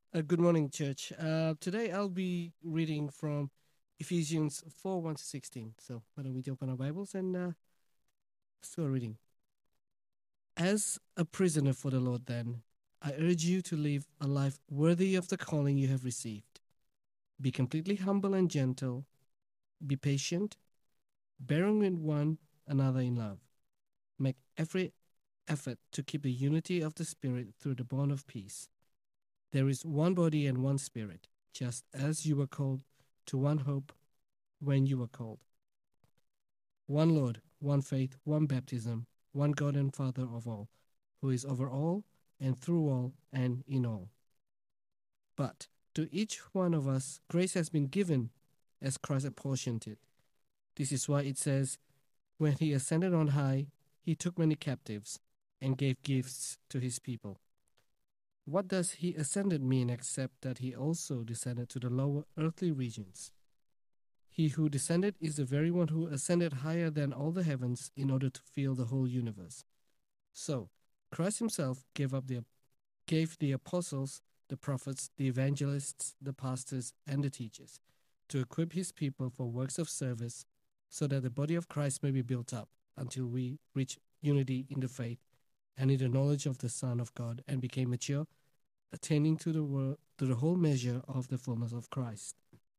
Good morning, church. Today I'll be reading from Ephesians 4 1 to 16. So, why don't we open our Bibles and start reading? As a prisoner for the Lord, then, I urge you to live a life worthy of the calling you have received. Be completely humble and gentle, be patient, bearing with one another in love. Make every effort to keep the unity of the Spirit through the bond of peace. There is one body and one Spirit, just as you were called to one hope when you were called. One Lord, one faith, one baptism, one God and Father of all, who is over all and through all and in all. But to each one of us, grace has been given as Christ apportioned it. This is why it says, when he ascended on high, he took many captives and gave gifts to his people. What does he ascended mean except that he also descended to the lower earthly regions? He who descended is the very one who ascended higher than all the heavens in order to fill the whole universe. So, Christ himself gave the apostles, the prophets, the evangelists, the pastors, and the teachers to equip his people for works of service so that the body of Christ may be built up until we reach unity in the faith and in the knowledge of the Son of God and became mature, attaining to the whole measure of the fullness of Christ.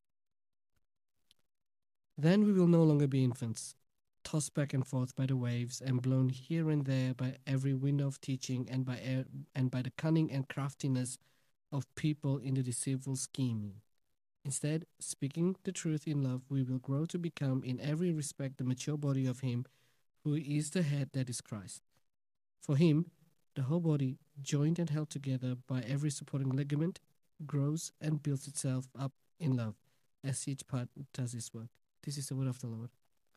Then we will no longer be infants, tossed back and forth by the waves and blown here and there by every wind of teaching and by the cunning and craftiness of people in the deceitful scheming. Instead, speaking the truth in love, we will grow to become in every respect the mature body of him who is the head, that is Christ. For him, the whole body, joined and held together by every supporting ligament, grows and builds itself up in love as each part does its work. This is the word of the Lord.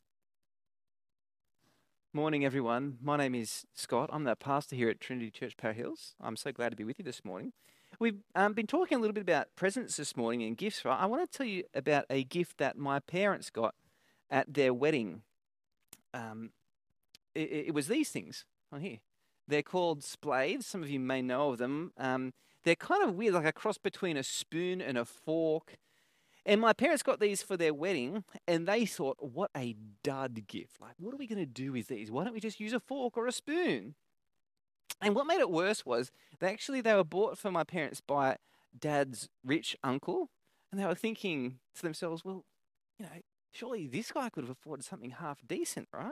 Morning, everyone. My name is Scott. I'm the pastor here at Trinity Church, Power Hills. I'm so glad to be with you this morning. We've been talking a little bit about presents this morning and gifts, right? I want to tell you about a gift that my parents got at their wedding. Um, it was these things on here. They're called splaids. Some of you may know of them. They're kind of weird, like a cross between a spoon and a fork. And my parents got these for their wedding, and they thought, what a dud gift. Like, what are we going to do with these? Why don't we just use a fork or a spoon? And what made it worse was they were bought for my parents by dad's rich uncle, and they were thinking to themselves, well, you know, surely this guy could have afforded something half decent, right?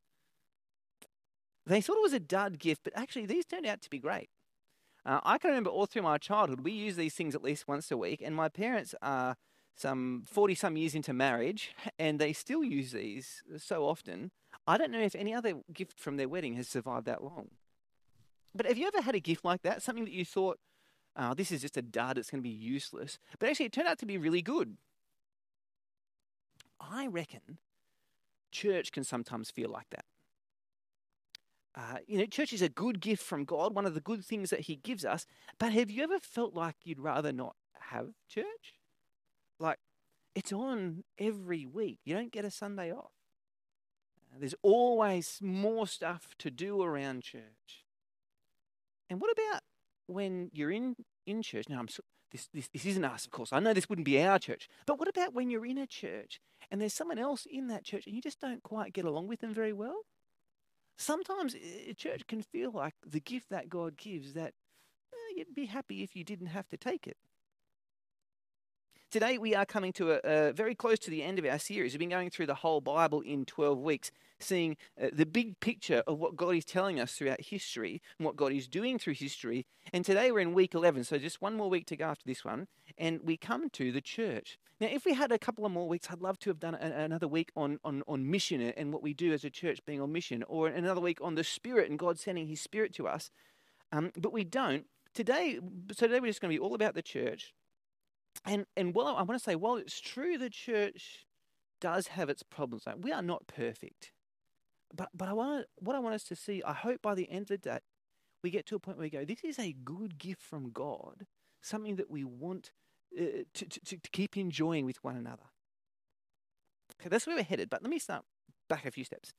They thought it was a dud gift, but actually these turned out to be great. I can remember all through my childhood, we used these things at least once a week, and my parents are some 40 some years into marriage, and they still use these so often. I don't know if any other gift from their wedding has survived that long. But have you ever had a gift like that? Something that you thought, oh, this is just a dud, it's going to be useless. But actually, it turned out to be really good. I reckon church can sometimes feel like that. Church is a good gift from God, one of the good things that He gives us. But have you ever felt like you'd rather not have church? Like, it's on every week. You don't get a Sunday off. There's always more stuff to do around church. And what about when you're in church? Now, this isn't us, of course. I know this wouldn't be our church. But what about when you're in a church and there's someone else in that church and you just don't quite get along with them very well? Sometimes a church can feel like the gift that God gives that you'd be happy if you didn't have to take it. Today, we are coming to a very close to the end of our series. We've been going through the whole Bible in 12 weeks, seeing the big picture of what God is telling us throughout history and what God is doing through history. And today we're in week 11, so just one more week to go after this one. And we come to the church. Now, if we had a couple of more weeks, I'd love to have done another week on mission and what we do as a church being on mission, or another week on the Spirit and God sending His Spirit to us. But we don't. Today we're just going to be all about the church. And while I want to say, while it's true the church does have its problems, like we are not perfect. But what I want us to see, I hope by the end of the day, we get to a point where we go, this is a good gift from God, something that we want to keep enjoying with one another. Okay, that's where we're headed. But let me start back a few steps.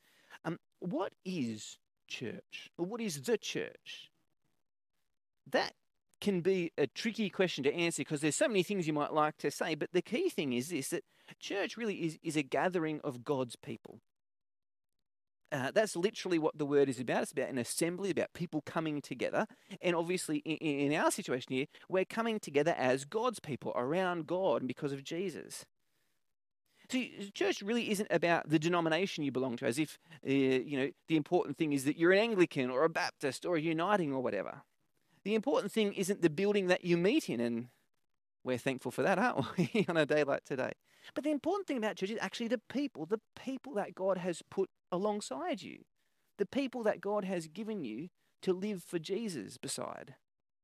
What is church? Or what is the church? That can be a tricky question to answer because there's so many things you might like to say. But the key thing is this, that church really is a gathering of God's people. That's literally what the word is about. It's about an assembly, about people coming together. And obviously, in our situation here, we're coming together as God's people, around God and because of Jesus. See, church really isn't about the denomination you belong to, as if, the important thing is that you're an Anglican or a Baptist or a Uniting or whatever. The important thing isn't the building that you meet in, and we're thankful for that, aren't we, on a day like today? But the important thing about church is actually the people that God has put alongside you, the people that God has given you to live for Jesus beside.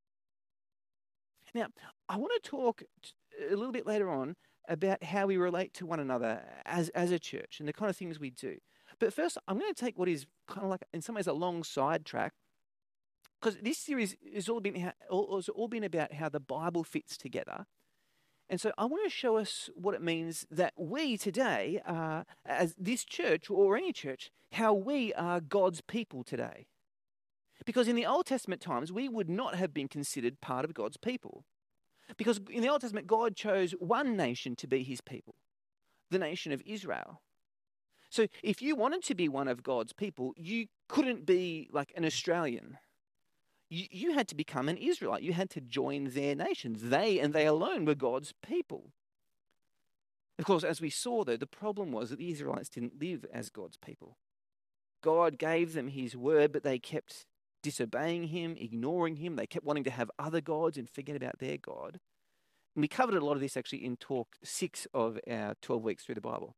Now, I want to talk a little bit later on about how we relate to one another as a church and the kind of things we do. But first, I'm going to take what is kind of like, in some ways, a long sidetrack, because this series has all been about how the Bible fits together. And so I want to show us what it means that we today, as this church or any church, how we are God's people today. Because in the Old Testament times, we would not have been considered part of God's people. Because in the Old Testament, God chose one nation to be his people, the nation of Israel. So if you wanted to be one of God's people, you couldn't be like an Australian. You had to become an Israelite. You had to join their nations. They and they alone were God's people. Of course, as we saw, though, the problem was that the Israelites didn't live as God's people. God gave them his word, but they kept disobeying him, ignoring him. They kept wanting to have other gods and forget about their God. And we covered a lot of this actually in talk 6 of our 12 weeks through the Bible.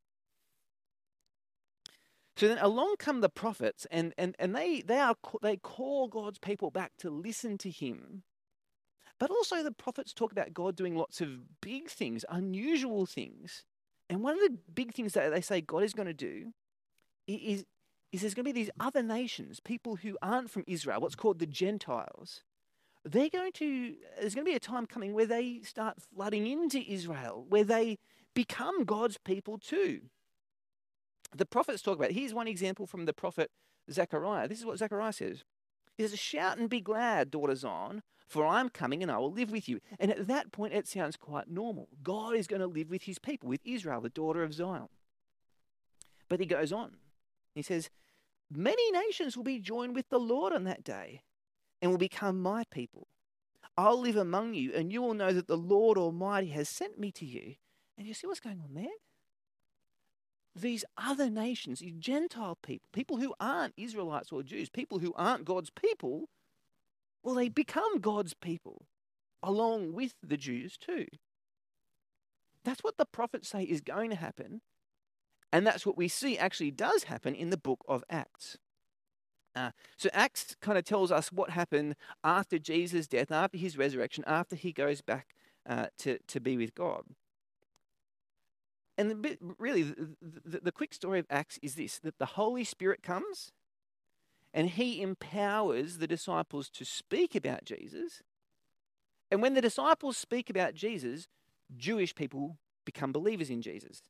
So then along come the prophets, and they call God's people back to listen to him. But also the prophets talk about God doing lots of big things, unusual things. And one of the big things that they say God is going to do is there's going to be these other nations, people who aren't from Israel, what's called the Gentiles. There's going to be a time coming where they start flooding into Israel, where they become God's people too. The prophets talk about it. Here's one example from the prophet Zechariah. This is what Zechariah says. He says, "Shout and be glad, daughter Zion, for I am coming and I will live with you." And at that point, it sounds quite normal. God is going to live with his people, with Israel, the daughter of Zion. But he goes on. He says, "Many nations will be joined with the Lord on that day and will become my people. I'll live among you and you will know that the Lord Almighty has sent me to you." And you see what's going on there? These other nations, these Gentile people, people who aren't Israelites or Jews, people who aren't God's people, well, they become God's people along with the Jews too. That's what the prophets say is going to happen. And that's what we see actually does happen in the book of Acts. So Acts kind of tells us what happened after Jesus' death, after his resurrection, after he goes back to be with God. And the quick story of Acts is this, that the Holy Spirit comes and he empowers the disciples to speak about Jesus. And when the disciples speak about Jesus, Jewish people become believers in Jesus.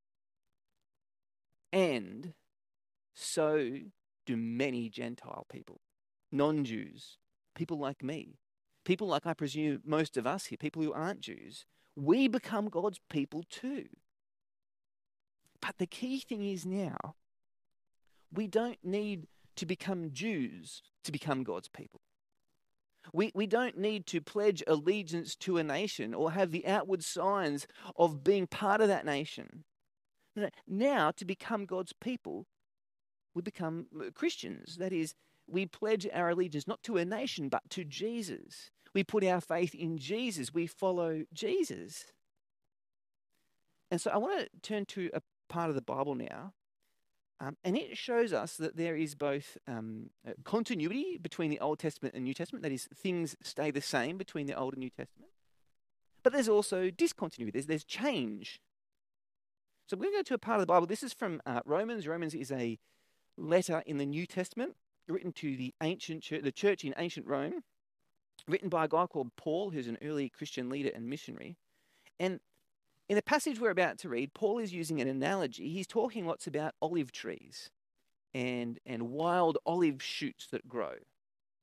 And so do many Gentile people, non-Jews, people like me, people like I presume most of us here, people who aren't Jews. We become God's people too. But the key thing is now, we don't need to become Jews to become God's people. We don't need to pledge allegiance to a nation or have the outward signs of being part of that nation. No, now, to become God's people, we become Christians. That is, we pledge our allegiance not to a nation, but to Jesus. We put our faith in Jesus. We follow Jesus. And so I want to turn to a part of the Bible now, and it shows us that there is both continuity between the Old Testament and New Testament. That is, things stay the same between the Old and New Testament. But there's also discontinuity. There's change. So we're going to go to a part of the Bible. This is from Romans. Romans is a letter in the New Testament written to the ancient church, the church in ancient Rome, written by a guy called Paul, who's an early Christian leader and missionary. And in the passage we're about to read, Paul is using an analogy. He's talking lots about olive trees and wild olive shoots that grow.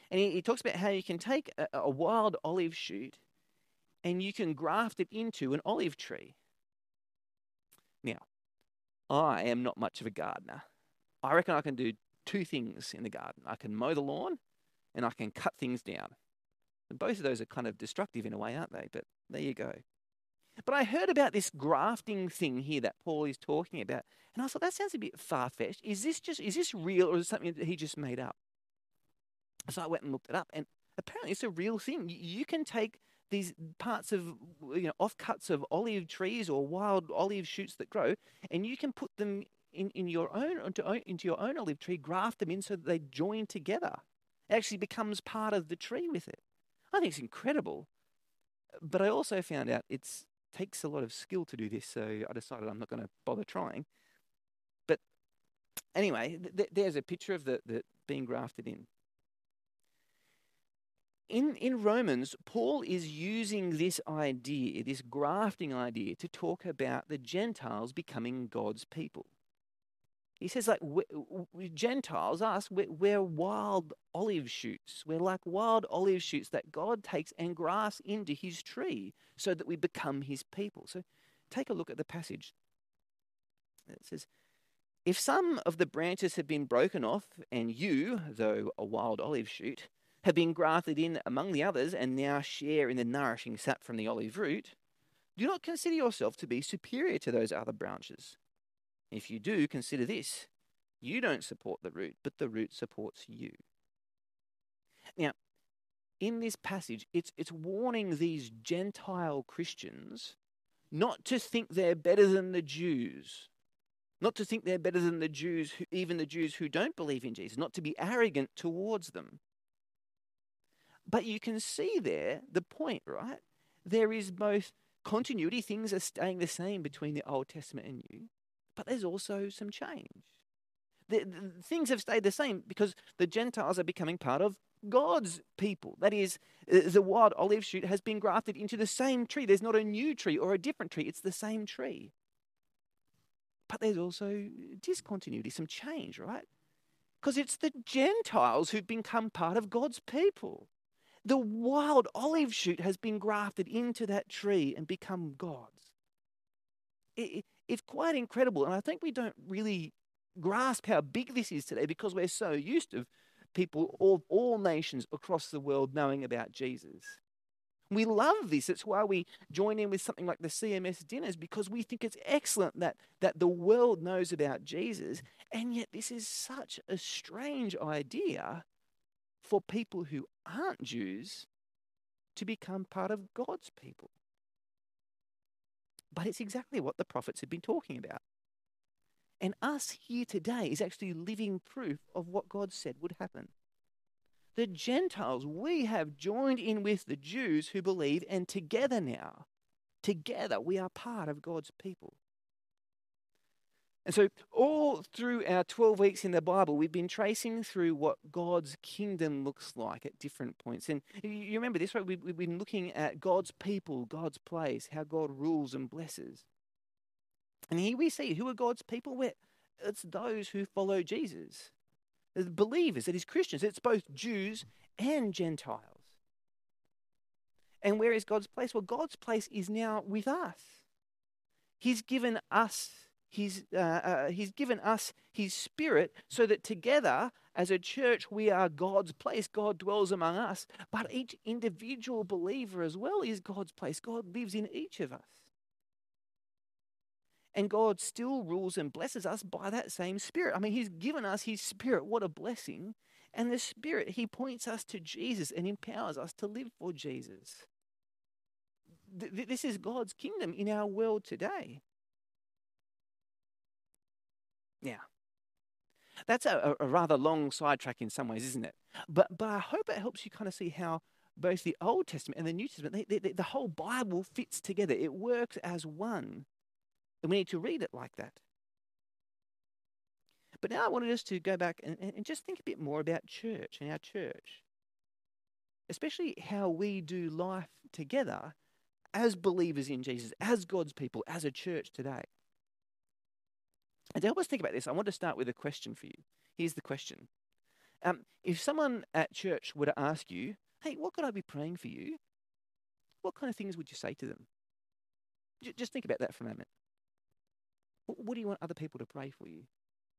And he talks about how you can take a wild olive shoot and you can graft it into an olive tree. Now, I am not much of a gardener. I reckon I can do two things in the garden. I can mow the lawn and I can cut things down. And both of those are kind of destructive in a way, aren't they? But there you go. But I heard about this grafting thing here that Paul is talking about, and I thought that sounds a bit far-fetched. Is this real, or is it something that he just made up? So I went and looked it up, and apparently it's a real thing. You can take these parts of, offcuts of olive trees or wild olive shoots that grow, and you can put them into your own olive tree, graft them in so that they join together. It actually becomes part of the tree with it. I think it's incredible. But I also found out it takes a lot of skill to do this, so I decided I'm not going to bother trying. But anyway, there's a picture of the being grafted in. In Romans, Paul is using this idea, this grafting idea, to talk about the Gentiles becoming God's people. He says, like, Gentiles, us, we're wild olive shoots. We're like wild olive shoots that God takes and grafts into his tree so that we become his people. So take a look at the passage. It says, if some of the branches have been broken off, and you, though a wild olive shoot, have been grafted in among the others and now share in the nourishing sap from the olive root, do not consider yourself to be superior to those other branches. If you do, consider this. You don't support the root, but the root supports you. Now, in this passage, it's warning these Gentile Christians not to think they're better than the Jews, not to think they're better than the Jews, even the Jews who don't believe in Jesus, not to be arrogant towards them. But you can see there the point, right? There is both continuity, things are staying the same between the Old Testament and New, but there's also some change. The things have stayed the same because the Gentiles are becoming part of God's people. That is, the wild olive shoot has been grafted into the same tree. There's not a new tree or a different tree. It's the same tree. But there's also discontinuity, some change, right? Because it's the Gentiles who've become part of God's people. The wild olive shoot has been grafted into that tree and become God's. It's quite incredible, and I think we don't really grasp how big this is today because we're so used to people of all nations across the world knowing about Jesus. We love this. It's why we join in with something like the CMS dinners, because we think it's excellent that the world knows about Jesus, and yet this is such a strange idea for people who aren't Jews to become part of God's people. But it's exactly what the prophets have been talking about. And us here today is actually living proof of what God said would happen. The Gentiles, we have joined in with the Jews who believe, and together we are part of God's people. And so all through our 12 weeks in the Bible, we've been tracing through what God's kingdom looks like at different points. And you remember this, right? We've been looking at God's people, God's place, how God rules and blesses. And here we see, who are God's people? It's those who follow Jesus. The believers, it is Christians. It's both Jews and Gentiles. And where is God's place? Well, God's place is now with us. He's given us His Spirit so that together as a church we are God's place. God dwells among us, but each individual believer as well is God's place. God lives in each of us. And God still rules and blesses us by that same Spirit. I mean, He's given us His Spirit. What a blessing. And the Spirit, He points us to Jesus and empowers us to live for Jesus. This is God's kingdom in our world today. Now, that's a rather long sidetrack in some ways, isn't it? But I hope it helps you kind of see how both the Old Testament and the New Testament, the whole Bible fits together. It works as one. And we need to read it like that. But now I wanted us to go back and just think a bit more about church and our church. Especially how we do life together as believers in Jesus, as God's people, as a church today. And to help us think about this, I want to start with a question for you. Here's the question. If someone at church were to ask you, hey, what could I be praying for you? What kind of things would you say to them? Just think about that for a moment. What do you want other people to pray for you?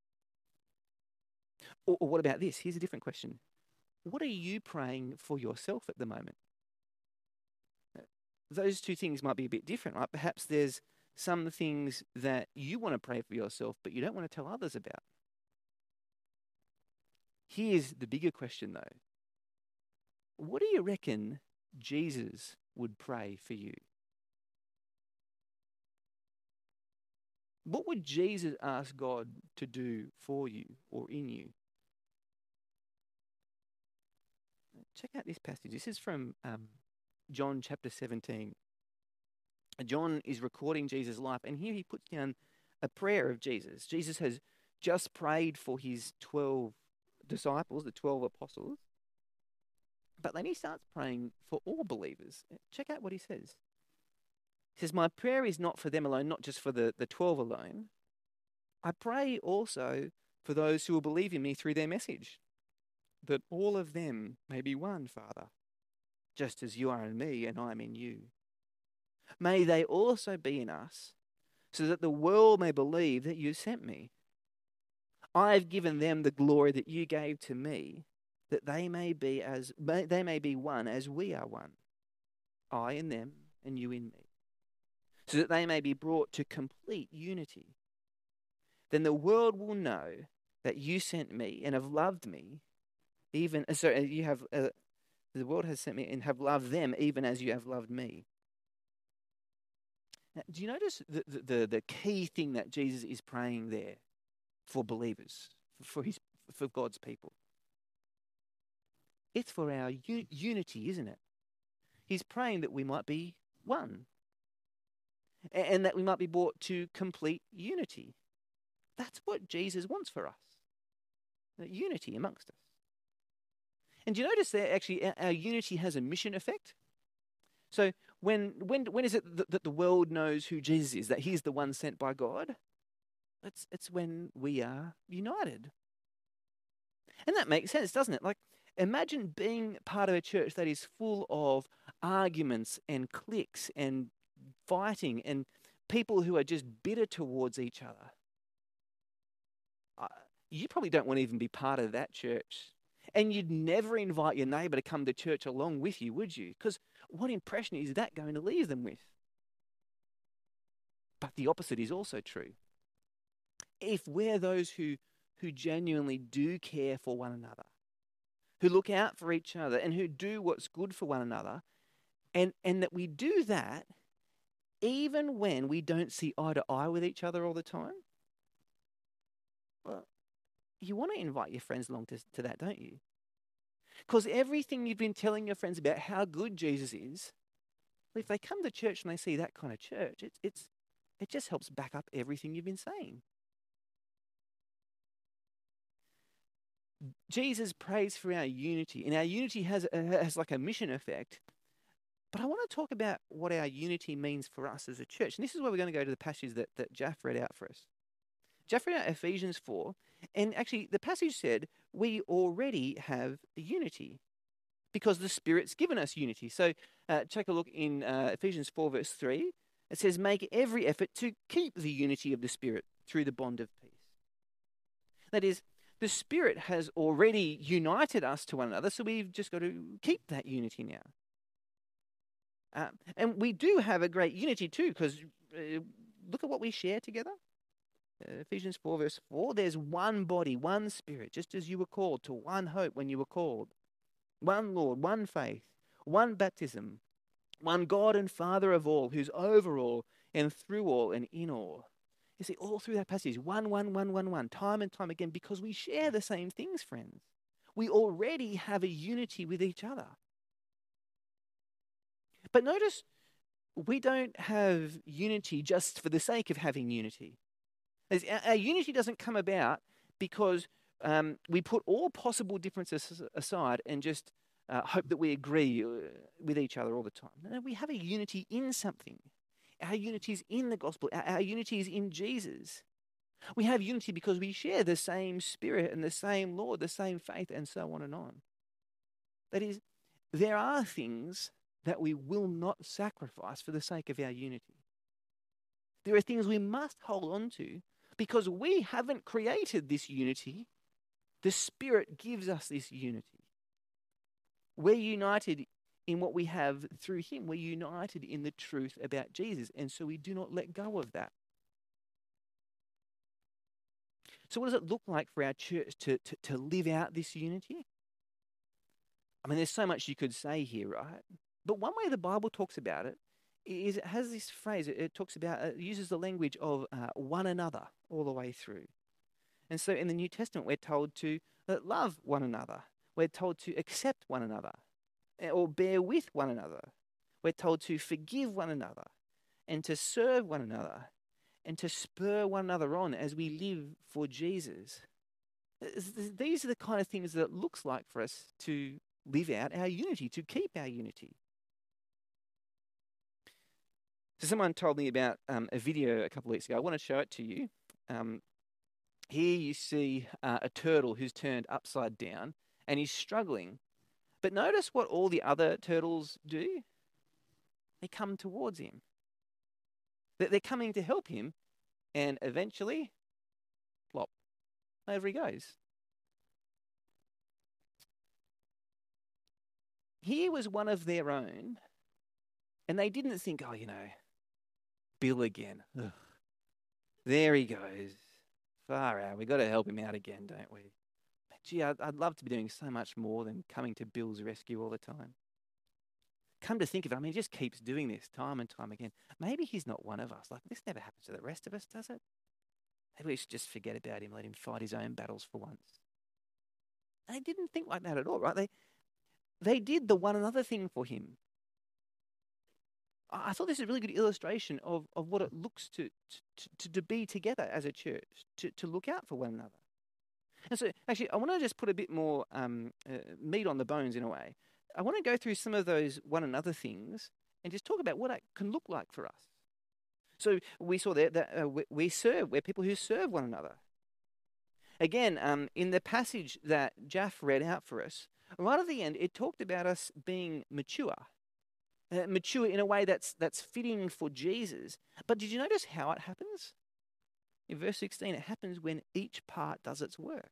Or what about this? Here's a different question. What are you praying for yourself at the moment? Those two things might be a bit different, right? Perhaps there's some things that you want to pray for yourself, but you don't want to tell others about. Here's the bigger question, though. What do you reckon Jesus would pray for you? What would Jesus ask God to do for you or in you? Check out this passage. This is from John chapter 17. John is recording Jesus' life, and here he puts down a prayer of Jesus. Jesus has just prayed for his 12 disciples, the 12 apostles, but then he starts praying for all believers. Check out what he says. He says, my prayer is not for them alone, not just for the 12 alone. I pray also for those who will believe in me through their message, that all of them may be one, Father, just as you are in me and I am in you. May they also be in us, so that the world may believe that you sent me. I have given them the glory that you gave to me, that they may be one as we are one, I in them and you in me, so that they may be brought to complete unity. Then the world will know that you sent me and have loved me, the world has sent me and have loved them even as you have loved me. Now, do you notice the key thing that Jesus is praying there for believers, for God's people? It's for our unity, isn't it? He's praying that we might be one and that we might be brought to complete unity. That's what Jesus wants for us, unity amongst us. And do you notice that actually our unity has a mission effect? So when is it that the world knows who Jesus is, that he's the one sent by God? It's when we are united. And that makes sense, doesn't it? Like, imagine being part of a church that is full of arguments and cliques and fighting and people who are just bitter towards each other. You probably don't want to even be part of that church. And you'd never invite your neighbour to come to church along with you, would you? Because what impression is that going to leave them with? But the opposite is also true. If we're those who genuinely do care for one another, who look out for each other and who do what's good for one another, and that we do that even when we don't see eye to eye with each other all the time, well, you want to invite your friends along to that, don't you? Because everything you've been telling your friends about how good Jesus is, if they come to church and they see that kind of church, it just helps back up everything you've been saying. Jesus prays for our unity, and our unity has like a mission effect. But I want to talk about what our unity means for us as a church. And this is where we're going to go to the passage that Jaff read out for us. Jaff read out Ephesians 4, and actually the passage said we already have unity because the Spirit's given us unity. So take a look in Ephesians 4 verse 3. It says, make every effort to keep the unity of the Spirit through the bond of peace. That is, the Spirit has already united us to one another, so we've just got to keep that unity now. And we do have a great unity too, because look at what we share together. Ephesians 4 verse 4, there's one body, one Spirit, just as you were called to one hope when you were called. One Lord, one faith, one baptism, one God and Father of all, who's over all and through all and in all. You see, all through that passage, one, time and time again, because we share the same things, friends. We already have a unity with each other. But notice, we don't have unity just for the sake of having unity. Our unity doesn't come about because we put all possible differences aside and just hope that we agree with each other all the time. No, we have a unity in something. Our unity is in the gospel. Our unity is in Jesus. We have unity because we share the same Spirit and the same Lord, the same faith, and so on and on. That is, there are things that we will not sacrifice for the sake of our unity. There are things we must hold on to because we haven't created this unity. The Spirit gives us this unity. We're united in what we have through Him. We're united in the truth about Jesus, and so we do not let go of that. So what does it look like for our church to live out this unity? I mean, there's so much you could say here, right? But one way the Bible talks about it is it has this phrase. It talks about, it uses the language of one another all the way through. And so in the New Testament, we're told to love one another. We're told to accept one another or bear with one another. We're told to forgive one another and to serve one another and to spur one another on as we live for Jesus. These are the kind of things that it looks like for us to live out our unity, to keep our unity. So someone told me about a video a couple of weeks ago. I want to show it to you. Here you see a turtle who's turned upside down and he's struggling. But notice what all the other turtles do. They come towards him. They're coming to help him, and eventually, plop, over he goes. Here was one of their own, and they didn't think, oh, Bill again. Ugh. There he goes. Far out. We've got to help him out again, don't we? Gee, I'd love to be doing so much more than coming to Bill's rescue all the time. Come to think of it, he just keeps doing this time and time again. Maybe he's not one of us. Like, this never happens to the rest of us, does it? Maybe we should just forget about him, let him fight his own battles for once. They didn't think like that at all, right? They did the one another thing for him. I thought this is a really good illustration of what it looks to be together as a church, to look out for one another. And so, actually, I want to just put a bit more meat on the bones in a way. I want to go through some of those one another things and just talk about what that can look like for us. So we saw there that we're people who serve one another. Again, in the passage that Jaff read out for us, right at the end, it talked about us being mature. Mature in a way that's fitting for Jesus. But did you notice how it happens? In verse 16, it happens when each part does its work.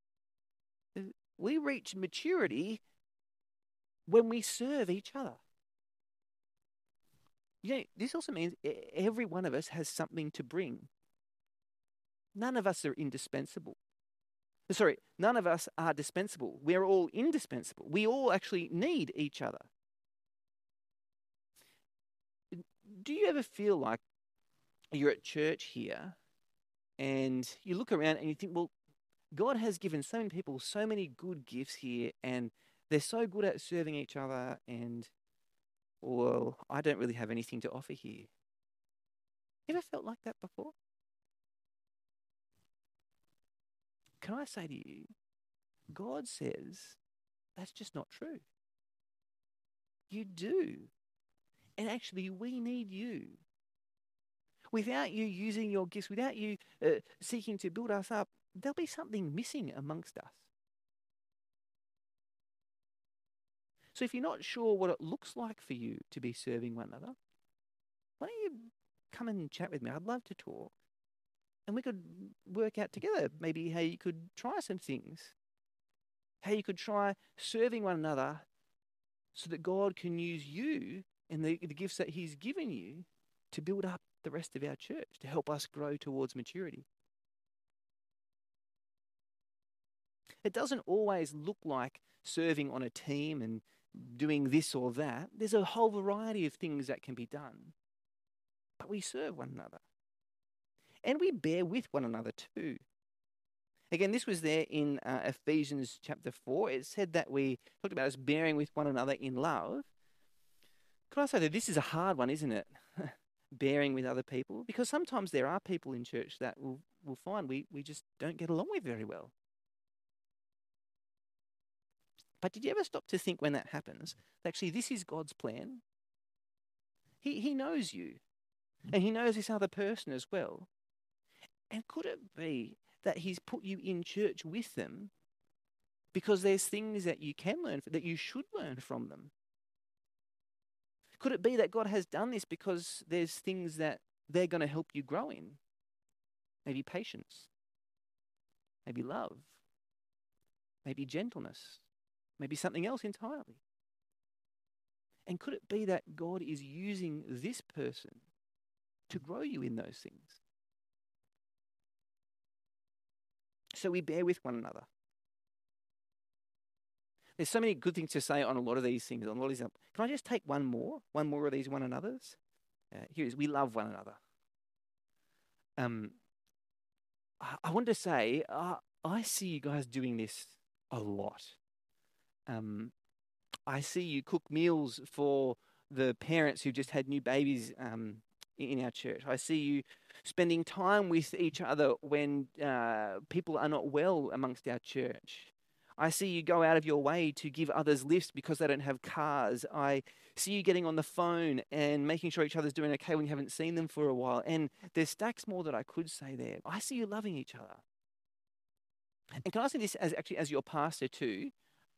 We reach maturity when we serve each other. This also means every one of us has something to bring. None of us are indispensable. None of us are dispensable. We're all indispensable. We all actually need each other. Do you ever feel like you're at church here and you look around and you think, well, God has given so many people so many good gifts here and they're so good at serving each other and, well, I don't really have anything to offer here. You ever felt like that before? Can I say to you, God says that's just not true. You do. And actually, we need you. Without you using your gifts, without you seeking to build us up, there'll be something missing amongst us. So if you're not sure what it looks like for you to be serving one another, why don't you come and chat with me? I'd love to talk. And we could work out together maybe how you could try some things. How you could try serving one another so that God can use you and the gifts that He's given you to build up the rest of our church, to help us grow towards maturity. It doesn't always look like serving on a team and doing this or that. There's a whole variety of things that can be done. But we serve one another. And we bear with one another too. Again, this was there in Ephesians chapter 4. It said that we talked about us bearing with one another in love. Could I say that this is a hard one, isn't it? Bearing with other people. Because sometimes there are people in church that we'll find we just don't get along with very well. But did you ever stop to think when that happens, that actually this is God's plan? He knows you. And He knows this other person as well. And could it be that he's put you in church with them because there's things that you can learn, that you should learn from them? Could it be that God has done this because there's things that they're going to help you grow in? Maybe patience, maybe love, maybe gentleness, maybe something else entirely. And could it be that God is using this person to grow you in those things? So we bear with one another. There's so many good things to say on a lot of these things. On a lot of these, can I just take one more of these one another's? Here it is. We love one another. I want to say, I see you guys doing this a lot. I see you cook meals for the parents who've just had new babies in our church. I see you spending time with each other when people are not well amongst our church. I see you go out of your way to give others lifts because they don't have cars. I see you getting on the phone and making sure each other's doing okay when you haven't seen them for a while. And there's stacks more that I could say there. I see you loving each other. And can I say this as your pastor too?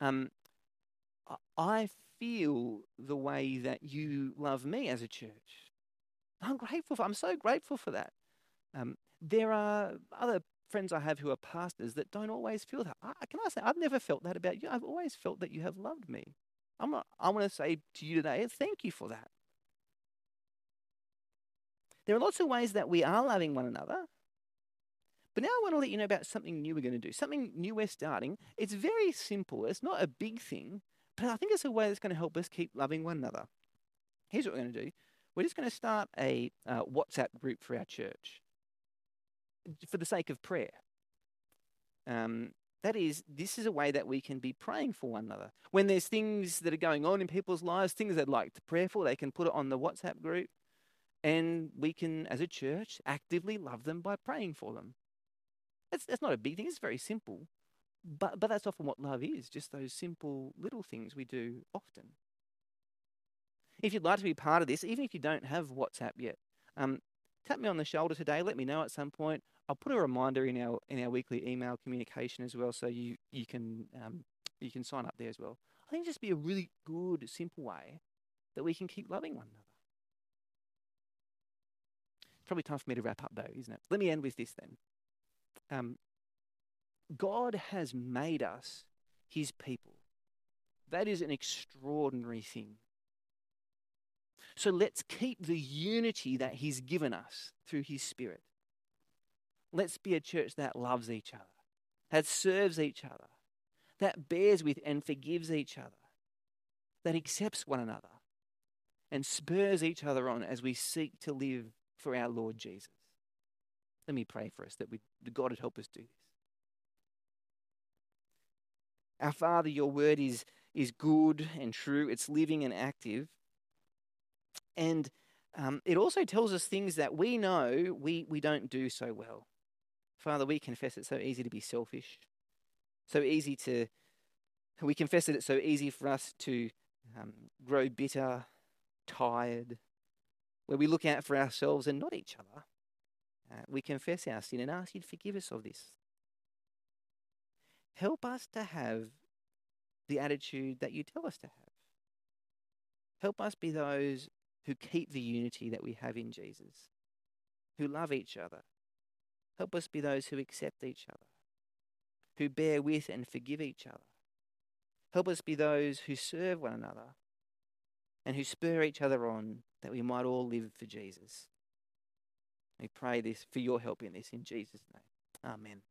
I feel the way that you love me as a church. I'm so grateful for that. There are other friends I have who are pastors that don't always feel that. Can I say, I've never felt that about you. I've always felt that you have loved me. I want to say to you today, thank you for that. There are lots of ways that we are loving one another. But now I want to let you know about something new we're going to do, something new we're starting. It's very simple. It's not a big thing, but I think it's a way that's going to help us keep loving one another. Here's what we're going to do. We're just going to start a WhatsApp group for our church for the sake of prayer. This is a way that we can be praying for one another. When there's things that are going on in people's lives, things they'd like to pray for, they can put it on the WhatsApp group, and we can, as a church, actively love them by praying for them. That's not a big thing. It's very simple. But that's often what love is, just those simple little things we do often. If you'd like to be part of this, even if you don't have WhatsApp yet, tap me on the shoulder today. Let me know at some point. I'll put a reminder in our weekly email communication as well, so you can sign up there as well. I think it'd just be a really good, simple way that we can keep loving one another. It's probably time for me to wrap up, though, isn't it? Let me end with this then. God has made us his people. That is an extraordinary thing. So let's keep the unity that he's given us through his Spirit. Let's be a church that loves each other, that serves each other, that bears with and forgives each other, that accepts one another and spurs each other on as we seek to live for our Lord Jesus. Let me pray for us that God would help us do this. Our Father, your word is good and true. It's living and active. And it also tells us things that we know we don't do so well. Father, we confess it's so easy to be selfish. We confess that it's so easy for us to grow bitter, tired, where we look out for ourselves and not each other. We confess our sin and ask you to forgive us of this. Help us to have the attitude that you tell us to have. Help us be those who keep the unity that we have in Jesus, who love each other. Help us be those who accept each other, who bear with and forgive each other. Help us be those who serve one another and who spur each other on, that we might all live for Jesus. We pray this for your help in this, in Jesus' name. Amen.